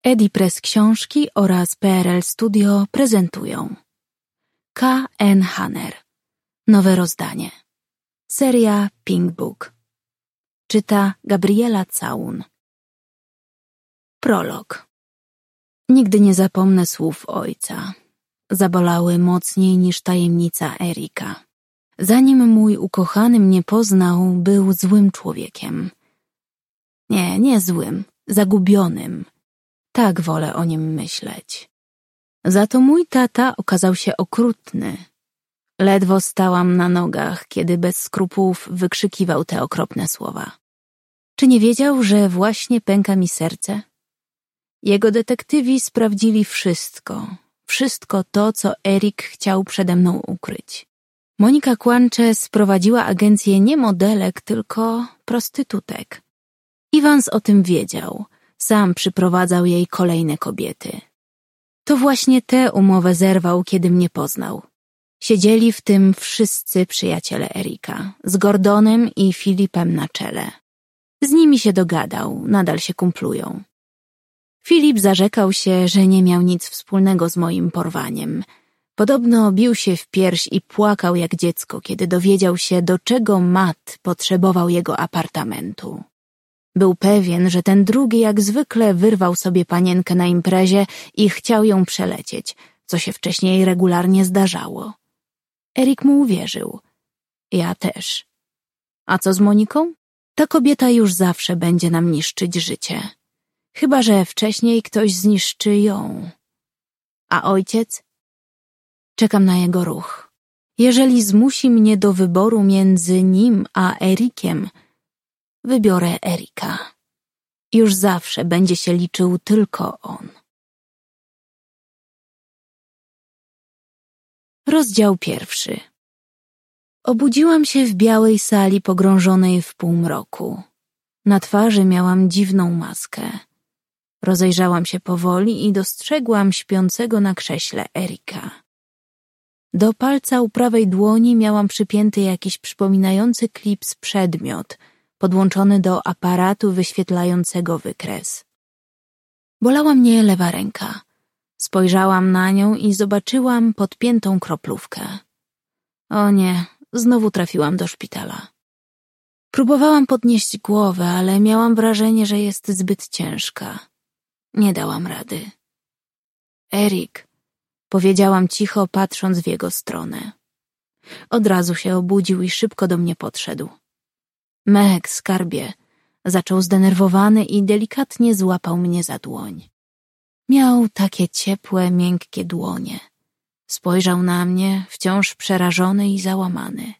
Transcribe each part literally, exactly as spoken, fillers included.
Edipress Książki oraz P R L Studio prezentują K N Hanner. Nowe rozdanie. Seria Pink Book. Czyta Gabriela Całun. Prolog. Nigdy nie zapomnę słów ojca. Zabolały mocniej niż tajemnica Erika. Zanim mój ukochany mnie poznał, był złym człowiekiem. Nie, nie złym, zagubionym. Tak wolę o nim myśleć. Za to mój tata okazał się okrutny. Ledwo stałam na nogach, kiedy bez skrupułów wykrzykiwał te okropne słowa. Czy nie wiedział, że właśnie pęka mi serce? Jego detektywi sprawdzili wszystko, wszystko to, co Erik chciał przede mną ukryć. Monika Kłancze sprowadziła agencję nie modelek, tylko prostytutek. Iwans o tym wiedział. Sam przyprowadzał jej kolejne kobiety. To właśnie tę umowę zerwał, kiedy mnie poznał. Siedzieli w tym wszyscy przyjaciele Erika, z Gordonem i Filipem na czele. Z nimi się dogadał, nadal się kumplują. Filip zarzekał się, że nie miał nic wspólnego z moim porwaniem. Podobno bił się w pierś i płakał jak dziecko, kiedy dowiedział się, do czego Matt potrzebował jego apartamentu. Był pewien, że ten drugi jak zwykle wyrwał sobie panienkę na imprezie i chciał ją przelecieć, co się wcześniej regularnie zdarzało. Erik mu uwierzył. Ja też. A co z Moniką? Ta kobieta już zawsze będzie nam niszczyć życie. Chyba że wcześniej ktoś zniszczy ją. A ojciec? Czekam na jego ruch. Jeżeli zmusi mnie do wyboru między nim a Erikiem, wybiorę Erika. Już zawsze będzie się liczył tylko on. Rozdział pierwszy. Obudziłam się w białej sali pogrążonej w półmroku. Na twarzy miałam dziwną maskę. Rozejrzałam się powoli i dostrzegłam śpiącego na krześle Erika. Do palca u prawej dłoni miałam przypięty jakiś przypominający klips przedmiot, podłączony do aparatu wyświetlającego wykres. Bolała mnie lewa ręka. Spojrzałam na nią i zobaczyłam podpiętą kroplówkę. O nie, znowu trafiłam do szpitala. Próbowałam podnieść głowę, ale miałam wrażenie, że jest zbyt ciężka. Nie dałam rady. Erik, powiedziałam cicho, patrząc w jego stronę. Od razu się obudził i szybko do mnie podszedł. Meg, skarbie, zaczął zdenerwowany i delikatnie złapał mnie za dłoń. Miał takie ciepłe, miękkie dłonie. Spojrzał na mnie, wciąż przerażony i załamany.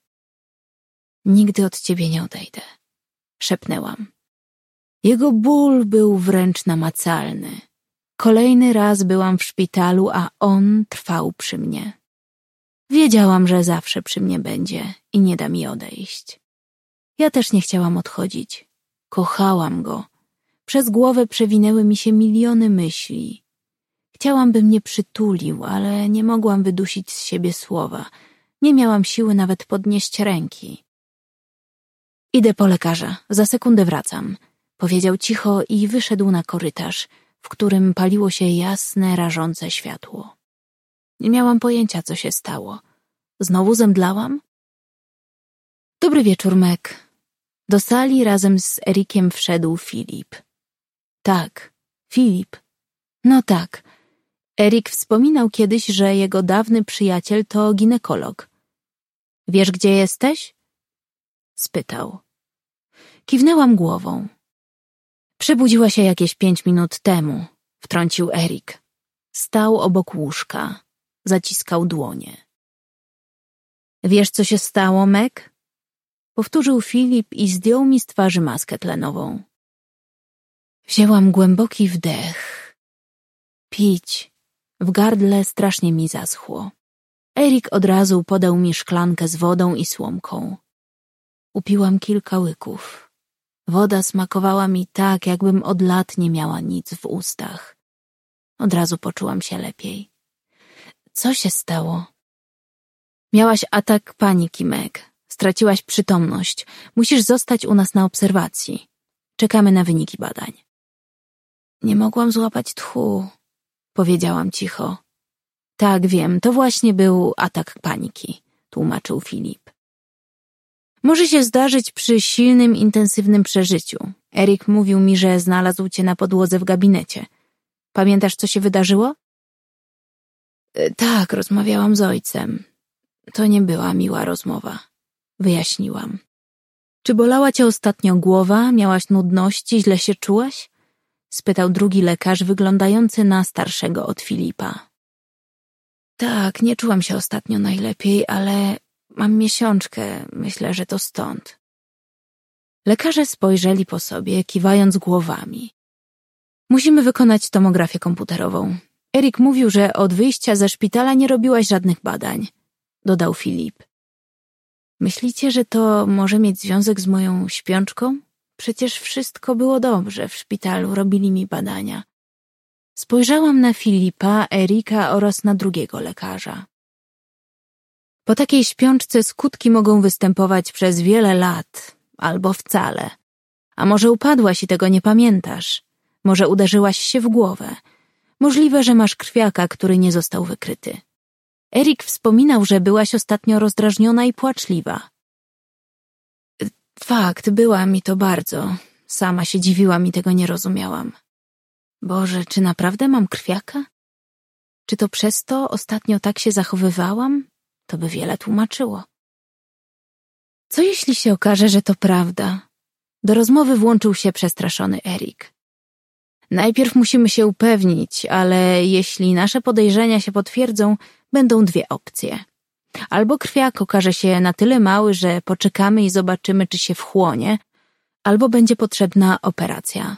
Nigdy od ciebie nie odejdę, szepnęłam. Jego ból był wręcz namacalny. Kolejny raz byłam w szpitalu, a on trwał przy mnie. Wiedziałam, że zawsze przy mnie będzie i nie da mi odejść. Ja też nie chciałam odchodzić. Kochałam go. Przez głowę przewinęły mi się miliony myśli. Chciałam, by mnie przytulił, ale nie mogłam wydusić z siebie słowa. Nie miałam siły nawet podnieść ręki. Idę po lekarza, za sekundę wracam, powiedział cicho i wyszedł na korytarz, w którym paliło się jasne, rażące światło. Nie miałam pojęcia, co się stało. Znowu zemdlałam? Dobry wieczór, Meg. Do sali razem z Erikiem wszedł Filip. Tak, Filip. No tak. Erik wspominał kiedyś, że jego dawny przyjaciel to ginekolog. Wiesz, gdzie jesteś? Spytał. Kiwnęłam głową. Przebudziła się jakieś pięć minut temu, wtrącił Erik. Stał obok łóżka. Zaciskał dłonie. Wiesz, co się stało, Meg? Powtórzył Filip i zdjął mi z twarzy maskę tlenową. Wzięłam głęboki wdech. Pić. W gardle strasznie mi zaschło. Erik od razu podał mi szklankę z wodą i słomką. Upiłam kilka łyków. Woda smakowała mi tak, jakbym od lat nie miała nic w ustach. Od razu poczułam się lepiej. Co się stało? Miałaś atak paniki, Meg. Straciłaś przytomność. Musisz zostać u nas na obserwacji. Czekamy na wyniki badań. Nie mogłam złapać tchu, powiedziałam cicho. Tak, wiem, to właśnie był atak paniki, tłumaczył Filip. Może się zdarzyć przy silnym, intensywnym przeżyciu. Erik mówił mi, że znalazł cię na podłodze w gabinecie. Pamiętasz, co się wydarzyło? Tak, rozmawiałam z ojcem. To nie była miła rozmowa, wyjaśniłam. Czy bolała cię ostatnio głowa? Miałaś nudności? Źle się czułaś? Spytał drugi lekarz, wyglądający na starszego od Filipa. Tak, nie czułam się ostatnio najlepiej, ale mam miesiączkę. Myślę, że to stąd. Lekarze spojrzeli po sobie, kiwając głowami. Musimy wykonać tomografię komputerową. Erik mówił, że od wyjścia ze szpitala nie robiłaś żadnych badań, dodał Filip. Myślicie, że to może mieć związek z moją śpiączką? Przecież wszystko było dobrze, w szpitalu robili mi badania. Spojrzałam na Filipa, Erika oraz na drugiego lekarza. Po takiej śpiączce skutki mogą występować przez wiele lat, albo wcale. A może upadłaś i tego nie pamiętasz? Może uderzyłaś się w głowę? Możliwe, że masz krwiaka, który nie został wykryty. Erik wspominał, że byłaś ostatnio rozdrażniona i płaczliwa. Fakt, była mi to bardzo. Sama się dziwiłam i tego nie rozumiałam. Boże, czy naprawdę mam krwiaka? Czy to przez to ostatnio tak się zachowywałam? To by wiele tłumaczyło. Co jeśli się okaże, że to prawda? Do rozmowy włączył się przestraszony Erik. Najpierw musimy się upewnić, ale jeśli nasze podejrzenia się potwierdzą, będą dwie opcje. Albo krwiak okaże się na tyle mały, że poczekamy i zobaczymy, czy się wchłonie, albo będzie potrzebna operacja.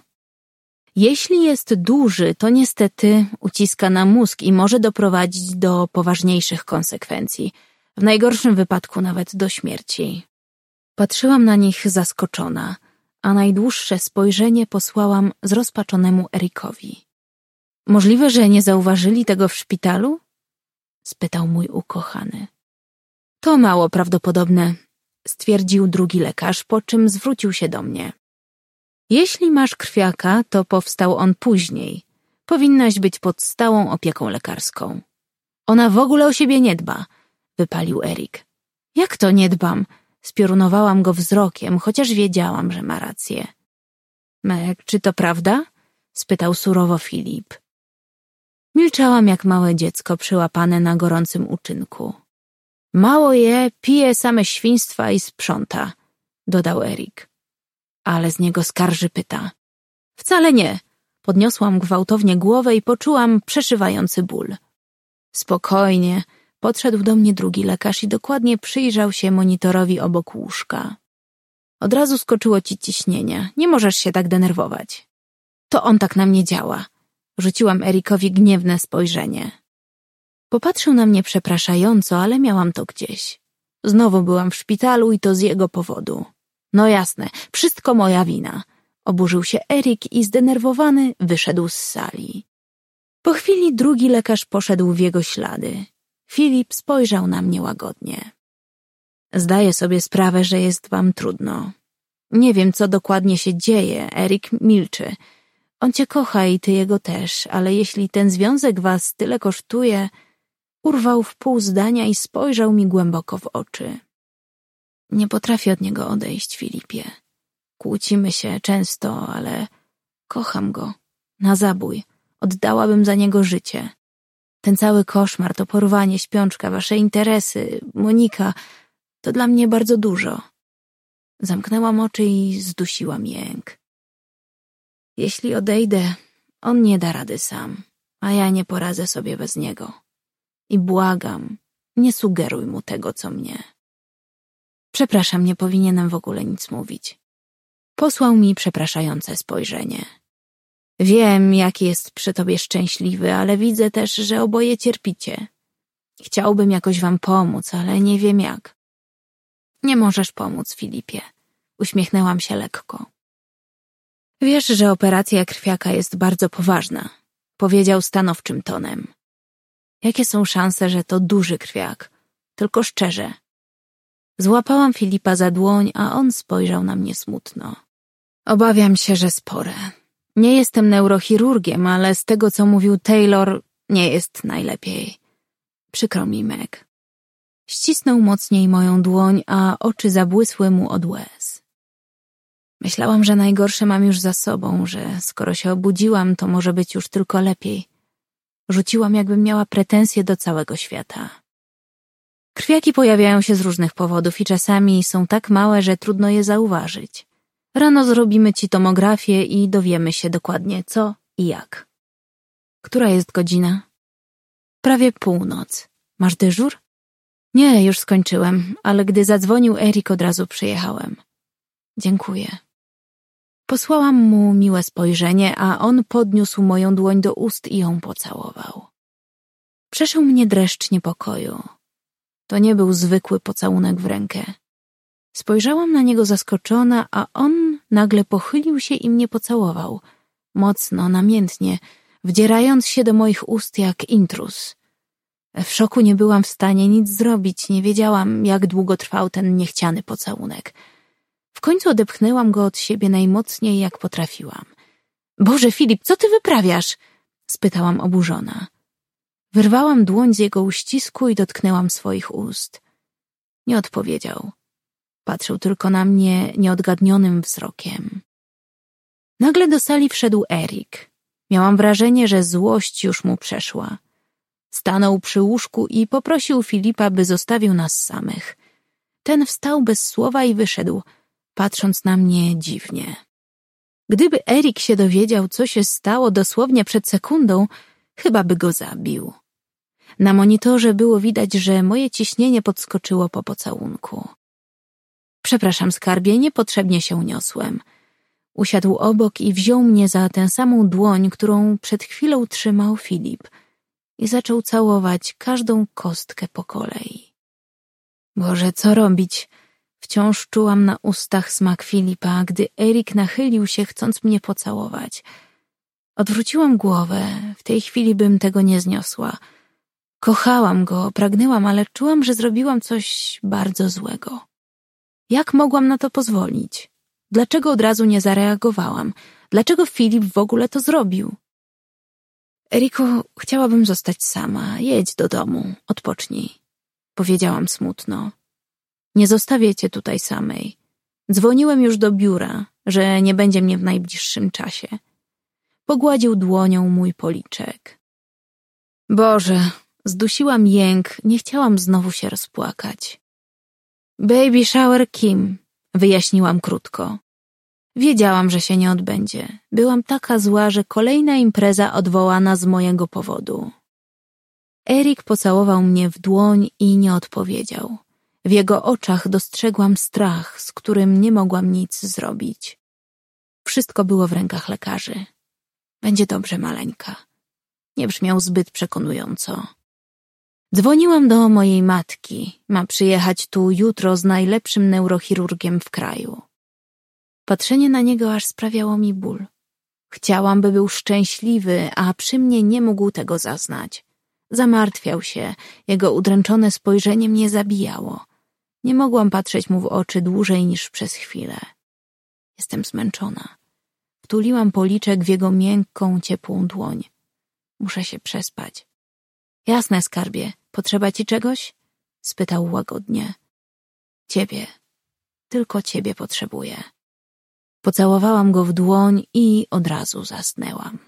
Jeśli jest duży, to niestety uciska na mózg i może doprowadzić do poważniejszych konsekwencji, w najgorszym wypadku nawet do śmierci. Patrzyłam na nich zaskoczona, a najdłuższe spojrzenie posłałam zrozpaczonemu Erikowi. Możliwe, że nie zauważyli tego w szpitalu? Spytał mój ukochany. To mało prawdopodobne, stwierdził drugi lekarz, po czym zwrócił się do mnie. Jeśli masz krwiaka, to powstał on później. Powinnaś być pod stałą opieką lekarską. Ona w ogóle o siebie nie dba, wypalił Erik. Jak to nie dbam? Spiorunowałam go wzrokiem, chociaż wiedziałam, że ma rację. Meg, czy to prawda? Spytał surowo Filip. Milczałam jak małe dziecko przyłapane na gorącym uczynku. Mało je, pije same świństwa i sprząta, dodał Erik. Ale z niego skarży pyta. Wcale nie. Podniosłam gwałtownie głowę i poczułam przeszywający ból. Spokojnie. Podszedł do mnie drugi lekarz i dokładnie przyjrzał się monitorowi obok łóżka. Od razu skoczyło ci ciśnienie. Nie możesz się tak denerwować. To on tak na mnie działa. Rzuciłam Erikowi gniewne spojrzenie. Popatrzył na mnie przepraszająco, ale miałam to gdzieś. Znowu byłam w szpitalu i to z jego powodu. No jasne, wszystko moja wina. Oburzył się Erik i zdenerwowany wyszedł z sali. Po chwili drugi lekarz poszedł w jego ślady. Filip spojrzał na mnie łagodnie. Zdaję sobie sprawę, że jest wam trudno. Nie wiem, co dokładnie się dzieje. Erik milczy. On cię kocha i ty jego też, ale jeśli ten związek was tyle kosztuje... Urwał w pół zdania i spojrzał mi głęboko w oczy. Nie potrafię od niego odejść, Filipie. Kłócimy się często, ale kocham go. Na zabój. Oddałabym za niego życie. Ten cały koszmar, to porwanie, śpiączka, wasze interesy, Monika, to dla mnie bardzo dużo. Zamknęłam oczy i zdusiłam jęk. Jeśli odejdę, on nie da rady sam, a ja nie poradzę sobie bez niego. I błagam, nie sugeruj mu tego, co mnie. Przepraszam, nie powinienem w ogóle nic mówić. Posłał mi przepraszające spojrzenie. Wiem, jaki jest przy tobie szczęśliwy, ale widzę też, że oboje cierpicie. Chciałbym jakoś wam pomóc, ale nie wiem jak. Nie możesz pomóc, Filipie. Uśmiechnęłam się lekko. Wiesz, że operacja krwiaka jest bardzo poważna, powiedział stanowczym tonem. Jakie są szanse, że to duży krwiak? Tylko szczerze. Złapałam Filipa za dłoń, a on spojrzał na mnie smutno. Obawiam się, że spore. Nie jestem neurochirurgiem, ale z tego, co mówił Taylor, nie jest najlepiej. Przykro mi, Meg. Ścisnął mocniej moją dłoń, a oczy zabłysły mu od łez. Myślałam, że najgorsze mam już za sobą, że skoro się obudziłam, to może być już tylko lepiej. Rzuciłam, jakbym miała pretensje do całego świata. Krwiaki pojawiają się z różnych powodów i czasami są tak małe, że trudno je zauważyć. Rano zrobimy ci tomografię i dowiemy się dokładnie co i jak. Która jest godzina? Prawie północ. Masz dyżur? Nie, już skończyłem, ale gdy zadzwonił Erik, od razu przyjechałem. Dziękuję. Posłałam mu miłe spojrzenie, a on podniósł moją dłoń do ust i ją pocałował. Przeszył mnie dreszcz niepokoju. To nie był zwykły pocałunek w rękę. Spojrzałam na niego zaskoczona, a on nagle pochylił się i mnie pocałował. Mocno, namiętnie, wdzierając się do moich ust jak intruz. W szoku nie byłam w stanie nic zrobić, nie wiedziałam, jak długo trwał ten niechciany pocałunek. W końcu odepchnęłam go od siebie najmocniej, jak potrafiłam. Boże, Filip, co ty wyprawiasz? Spytałam oburzona. Wyrwałam dłoń z jego uścisku i dotknęłam swoich ust. Nie odpowiedział. Patrzył tylko na mnie nieodgadnionym wzrokiem. Nagle do sali wszedł Erik. Miałam wrażenie, że złość już mu przeszła. Stanął przy łóżku i poprosił Filipa, by zostawił nas samych. Ten wstał bez słowa i wyszedł, patrząc na mnie dziwnie. Gdyby Erik się dowiedział, co się stało dosłownie przed sekundą, chyba by go zabił. Na monitorze było widać, że moje ciśnienie podskoczyło po pocałunku. Przepraszam, skarbie, niepotrzebnie się uniosłem. Usiadł obok i wziął mnie za tę samą dłoń, którą przed chwilą trzymał Filip i zaczął całować każdą kostkę po kolei. Boże, co robić? Wciąż czułam na ustach smak Filipa, gdy Erik nachylił się, chcąc mnie pocałować. Odwróciłam głowę, w tej chwili bym tego nie zniosła. Kochałam go, pragnęłam, ale czułam, że zrobiłam coś bardzo złego. Jak mogłam na to pozwolić? Dlaczego od razu nie zareagowałam? Dlaczego Filip w ogóle to zrobił? Eriku, chciałabym zostać sama. Jedź do domu, odpocznij. Powiedziałam smutno. Nie zostawię cię tutaj samej. Dzwoniłem już do biura, że nie będzie mnie w najbliższym czasie. Pogładził dłonią mój policzek. Boże, zdusiłam jęk, nie chciałam znowu się rozpłakać. Baby shower Kim, wyjaśniłam krótko. Wiedziałam, że się nie odbędzie. Byłam taka zła, że kolejna impreza odwołana z mojego powodu. Erik pocałował mnie w dłoń i nie odpowiedział. W jego oczach dostrzegłam strach, z którym nie mogłam nic zrobić. Wszystko było w rękach lekarzy. Będzie dobrze, maleńka. Nie brzmiał zbyt przekonująco. Dzwoniłam do mojej matki. Ma przyjechać tu jutro z najlepszym neurochirurgiem w kraju. Patrzenie na niego aż sprawiało mi ból. Chciałam, by był szczęśliwy, a przy mnie nie mógł tego zaznać. Zamartwiał się, jego udręczone spojrzenie mnie zabijało. Nie mogłam patrzeć mu w oczy dłużej niż przez chwilę. Jestem zmęczona. Wtuliłam policzek w jego miękką, ciepłą dłoń. Muszę się przespać. Jasne, skarbie. Potrzeba ci czegoś? Spytał łagodnie. Ciebie. Tylko ciebie potrzebuję. Pocałowałam go w dłoń i od razu zasnęłam.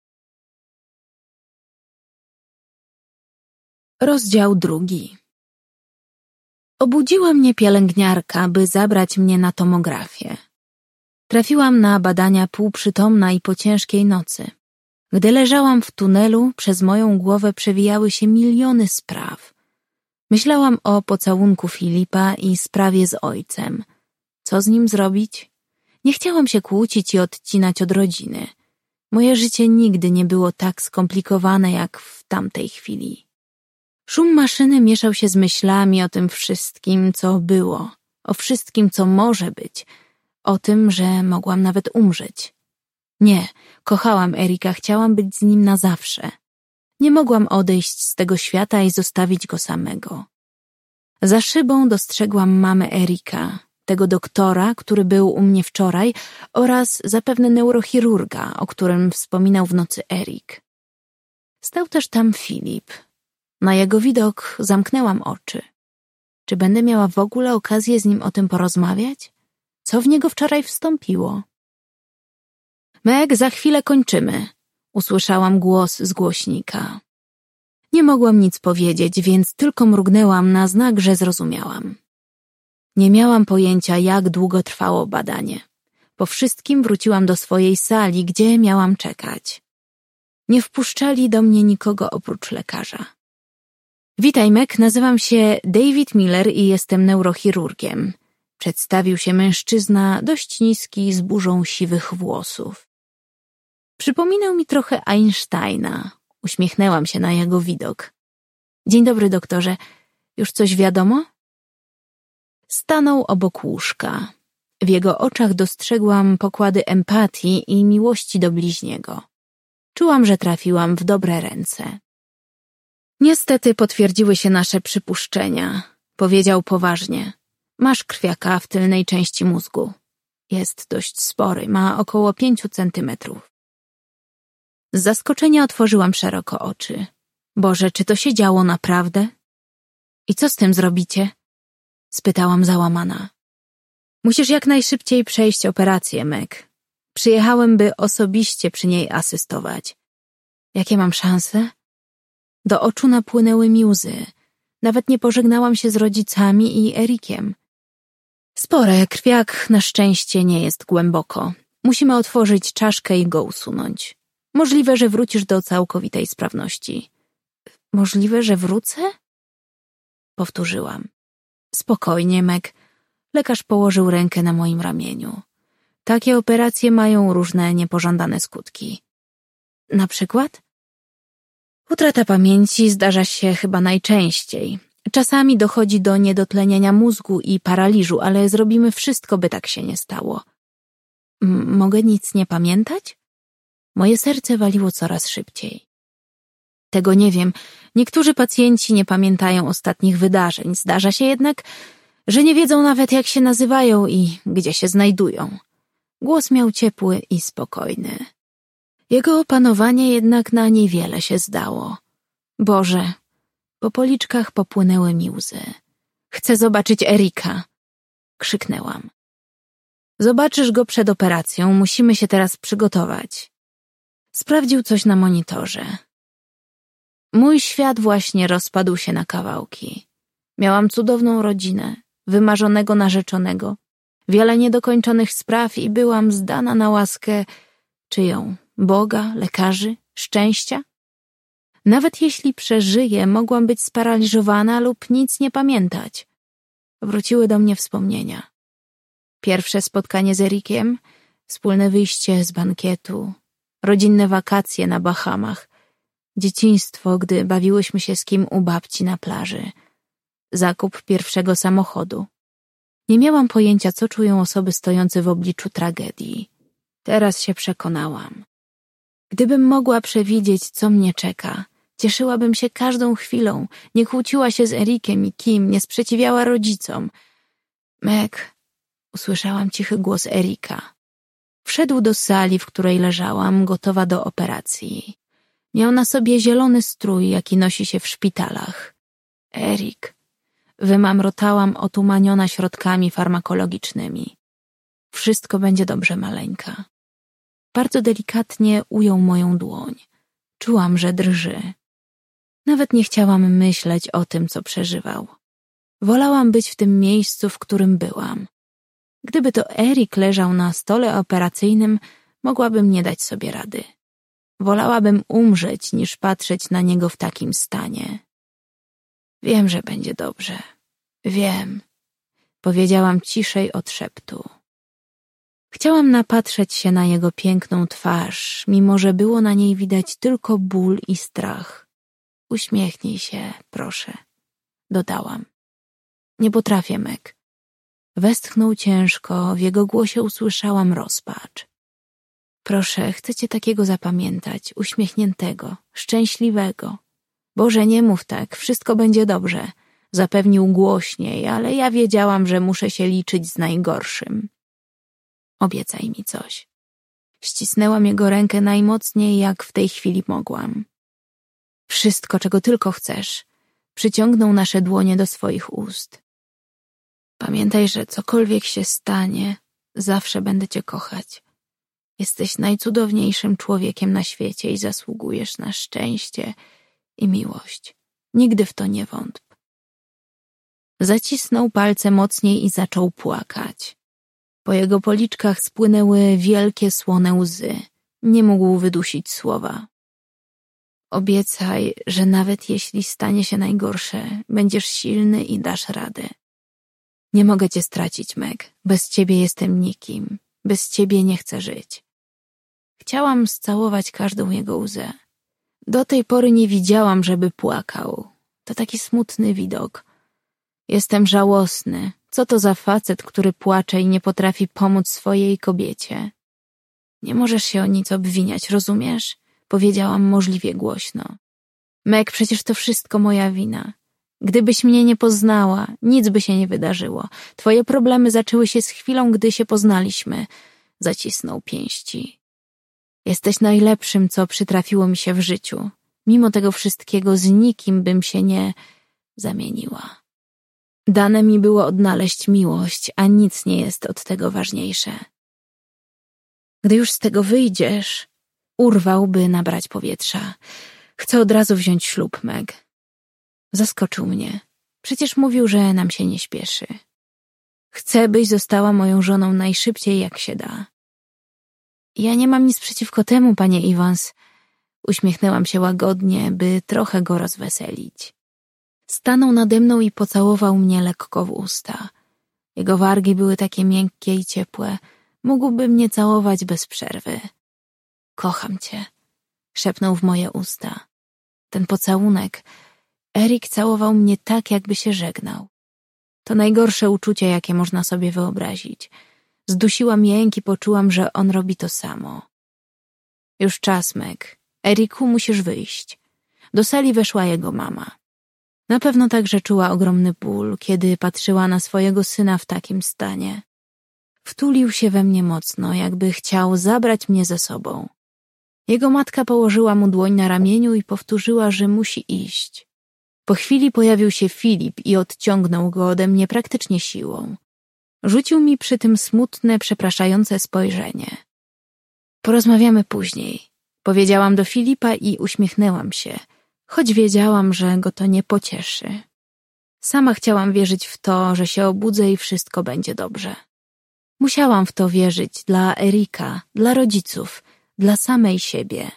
Rozdział drugi. Obudziła mnie pielęgniarka, by zabrać mnie na tomografię. Trafiłam na badania półprzytomna i po ciężkiej nocy. Gdy leżałam w tunelu, przez moją głowę przewijały się miliony spraw. Myślałam o pocałunku Filipa i sprawie z ojcem. Co z nim zrobić? Nie chciałam się kłócić i odcinać od rodziny. Moje życie nigdy nie było tak skomplikowane jak w tamtej chwili. Szum maszyny mieszał się z myślami o tym wszystkim, co było, o wszystkim, co może być, o tym, że mogłam nawet umrzeć. Nie, kochałam Erika, chciałam być z nim na zawsze. Nie mogłam odejść z tego świata i zostawić go samego. Za szybą dostrzegłam mamę Erika, tego doktora, który był u mnie wczoraj, oraz zapewne neurochirurga, o którym wspominał w nocy Erik. Stał też tam Filip. Na jego widok zamknęłam oczy. Czy będę miała w ogóle okazję z nim o tym porozmawiać? Co w niego wczoraj wstąpiło? Meg, za chwilę kończymy, usłyszałam głos z głośnika. Nie mogłam nic powiedzieć, więc tylko mrugnęłam na znak, że zrozumiałam. Nie miałam pojęcia, jak długo trwało badanie. Po wszystkim wróciłam do swojej sali, gdzie miałam czekać. Nie wpuszczali do mnie nikogo oprócz lekarza. Witaj, Meg, nazywam się David Miller i jestem neurochirurgiem. Przedstawił się mężczyzna dość niski z burzą siwych włosów. Przypominał mi trochę Einsteina. Uśmiechnęłam się na jego widok. Dzień dobry, doktorze. Już coś wiadomo? Stanął obok łóżka. W jego oczach dostrzegłam pokłady empatii i miłości do bliźniego. Czułam, że trafiłam w dobre ręce. Niestety potwierdziły się nasze przypuszczenia, powiedział poważnie. Masz krwiaka w tylnej części mózgu. Jest dość spory, ma około pięciu centymetrów. Z zaskoczenia otworzyłam szeroko oczy. Boże, czy to się działo naprawdę? I co z tym zrobicie? Spytałam załamana. Musisz jak najszybciej przejść operację, Meg. Przyjechałem, by osobiście przy niej asystować. Jakie mam szanse? Do oczu napłynęły mi łzy. Nawet nie pożegnałam się z rodzicami i Erikiem. Spore, krwiak na szczęście nie jest głęboko. Musimy otworzyć czaszkę i go usunąć. Możliwe, że wrócisz do całkowitej sprawności. Możliwe, że wrócę? Powtórzyłam. Spokojnie, Meg. Lekarz położył rękę na moim ramieniu. Takie operacje mają różne niepożądane skutki. Na przykład? Utrata pamięci zdarza się chyba najczęściej. Czasami dochodzi do niedotlenienia mózgu i paraliżu, ale zrobimy wszystko, by tak się nie stało. M- mogę nic nie pamiętać? Moje serce waliło coraz szybciej. Tego nie wiem. Niektórzy pacjenci nie pamiętają ostatnich wydarzeń. Zdarza się jednak, że nie wiedzą nawet, jak się nazywają i gdzie się znajdują. Głos miał ciepły i spokojny. Jego opanowanie jednak na niewiele się zdało. Boże, po policzkach popłynęły mi łzy. Chcę zobaczyć Erika, krzyknęłam. Zobaczysz go przed operacją, musimy się teraz przygotować. Sprawdził coś na monitorze. Mój świat właśnie rozpadł się na kawałki. Miałam cudowną rodzinę, wymarzonego narzeczonego, wiele niedokończonych spraw i byłam zdana na łaskę czyją? Boga, lekarzy, szczęścia? Nawet jeśli przeżyję, mogłam być sparaliżowana lub nic nie pamiętać. Wróciły do mnie wspomnienia. Pierwsze spotkanie z Erikiem, wspólne wyjście z bankietu, rodzinne wakacje na Bahamach, dzieciństwo, gdy bawiłyśmy się z kim u babci na plaży, zakup pierwszego samochodu. Nie miałam pojęcia, co czują osoby stojące w obliczu tragedii. Teraz się przekonałam. Gdybym mogła przewidzieć, co mnie czeka, cieszyłabym się każdą chwilą, nie kłóciła się z Erikiem i Kim, nie sprzeciwiała rodzicom. Meg, usłyszałam cichy głos Erika. Wszedł do sali, w której leżałam, gotowa do operacji. Miał na sobie zielony strój, jaki nosi się w szpitalach. Erik. Wymamrotałam otumaniona środkami farmakologicznymi. Wszystko będzie dobrze, maleńka. Bardzo delikatnie ujął moją dłoń. Czułam, że drży. Nawet nie chciałam myśleć o tym, co przeżywał. Wolałam być w tym miejscu, w którym byłam. Gdyby to Erik leżał na stole operacyjnym, mogłabym nie dać sobie rady. Wolałabym umrzeć, niż patrzeć na niego w takim stanie. Wiem, że będzie dobrze. Wiem. Powiedziałam ciszej od szeptu. Chciałam napatrzeć się na jego piękną twarz, mimo że było na niej widać tylko ból i strach. Uśmiechnij się, proszę, dodałam. Nie potrafię, Meg. Westchnął ciężko, w jego głosie usłyszałam rozpacz. Proszę, chcę cię takiego zapamiętać, uśmiechniętego, szczęśliwego. Boże, nie mów tak, wszystko będzie dobrze. Zapewnił głośniej, ale ja wiedziałam, że muszę się liczyć z najgorszym. Obiecaj mi coś. Ścisnęłam jego rękę najmocniej, jak w tej chwili mogłam. Wszystko, czego tylko chcesz. Przyciągnął nasze dłonie do swoich ust. Pamiętaj, że cokolwiek się stanie, zawsze będę cię kochać. Jesteś najcudowniejszym człowiekiem na świecie i zasługujesz na szczęście i miłość. Nigdy w to nie wątp. Zacisnął palce mocniej i zaczął płakać. Po jego policzkach spłynęły wielkie, słone łzy. Nie mógł wydusić słowa. Obiecaj, że nawet jeśli stanie się najgorsze, będziesz silny i dasz radę. Nie mogę cię stracić, Meg. Bez ciebie jestem nikim. Bez ciebie nie chcę żyć. Chciałam scałować każdą jego łzę. Do tej pory nie widziałam, żeby płakał. To taki smutny widok. Jestem żałosny. Co to za facet, który płacze i nie potrafi pomóc swojej kobiecie? Nie możesz się o nic obwiniać, rozumiesz? Powiedziałam możliwie głośno. Meg, przecież to wszystko moja wina. Gdybyś mnie nie poznała, nic by się nie wydarzyło. Twoje problemy zaczęły się z chwilą, gdy się poznaliśmy. Zacisnął pięści. Jesteś najlepszym, co przytrafiło mi się w życiu. Mimo tego wszystkiego z nikim bym się nie zamieniła. Dane mi było odnaleźć miłość, a nic nie jest od tego ważniejsze. Gdy już z tego wyjdziesz, urwał, by nabrać powietrza. Chcę od razu wziąć ślub, Meg. Zaskoczył mnie. Przecież mówił, że nam się nie śpieszy. Chcę, byś została moją żoną najszybciej, jak się da. Ja nie mam nic przeciwko temu, panie Evans. Uśmiechnęłam się łagodnie, by trochę go rozweselić. Stanął nade mną i pocałował mnie lekko w usta. Jego wargi były takie miękkie i ciepłe. Mógłby mnie całować bez przerwy. Kocham cię, szepnął w moje usta. Ten pocałunek... Erik całował mnie tak, jakby się żegnał. To najgorsze uczucie, jakie można sobie wyobrazić. Zdusiłam jęk i poczułam, że on robi to samo. Już czas, Meg. Eriku, musisz wyjść. Do sali weszła jego mama. Na pewno także czuła ogromny ból, kiedy patrzyła na swojego syna w takim stanie. Wtulił się we mnie mocno, jakby chciał zabrać mnie ze sobą. Jego matka położyła mu dłoń na ramieniu i powtórzyła, że musi iść. Po chwili pojawił się Filip i odciągnął go ode mnie praktycznie siłą. Rzucił mi przy tym smutne, przepraszające spojrzenie. Porozmawiamy później, powiedziałam do Filipa i uśmiechnęłam się, choć wiedziałam, że go to nie pocieszy. Sama chciałam wierzyć w to, że się obudzę i wszystko będzie dobrze. Musiałam w to wierzyć dla Erika, dla rodziców, dla samej siebie.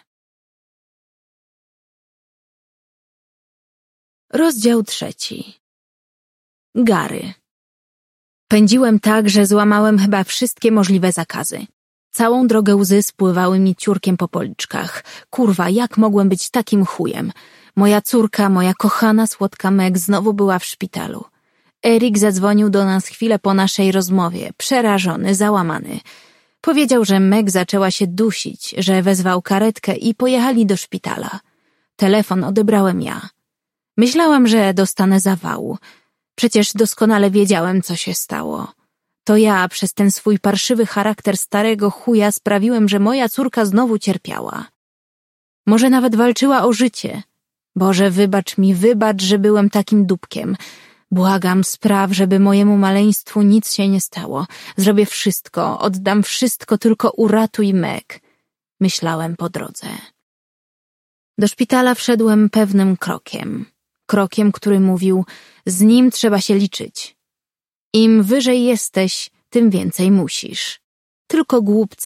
Rozdział trzeci. Gary. Pędziłem tak, że złamałem chyba wszystkie możliwe zakazy. Całą drogę łzy spływały mi ciurkiem po policzkach. Kurwa, jak mogłem być takim chujem? Moja córka, moja kochana, słodka Meg znowu była w szpitalu. Erik zadzwonił do nas chwilę po naszej rozmowie, przerażony, załamany. Powiedział, że Meg zaczęła się dusić, że wezwał karetkę i pojechali do szpitala. Telefon odebrałem ja. Myślałam, że dostanę zawału. Przecież doskonale wiedziałem, co się stało. To ja przez ten swój parszywy charakter starego chuja sprawiłem, że moja córka znowu cierpiała. Może nawet walczyła o życie. Boże, wybacz mi, wybacz, że byłem takim dupkiem. Błagam, spraw, żeby mojemu maleństwu nic się nie stało. Zrobię wszystko, oddam wszystko, tylko uratuj Meg. Myślałem po drodze. Do szpitala wszedłem pewnym krokiem. Krokiem, który mówił, z nim trzeba się liczyć. Im wyżej jesteś, tym więcej musisz. Tylko głupcy